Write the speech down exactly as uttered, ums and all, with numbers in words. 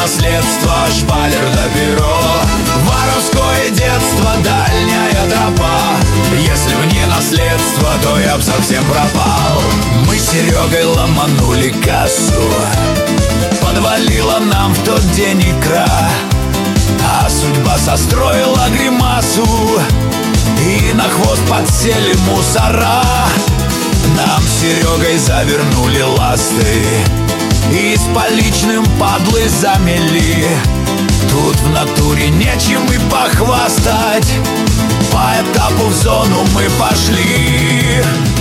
наследство, шпалер да перо. Воровское детство, дальняя тропа. Если б не наследство, то я б совсем пропал. Мы с Серегой ломанули кассу, подвалила нам в тот день икра, а судьба состроила гримасу, и на хвост подсели мусора. Нам с Серегой завернули ласты и с поличным падлы замели. Тут в натуре нечем и похвастать, по этапу в зону мы пошли.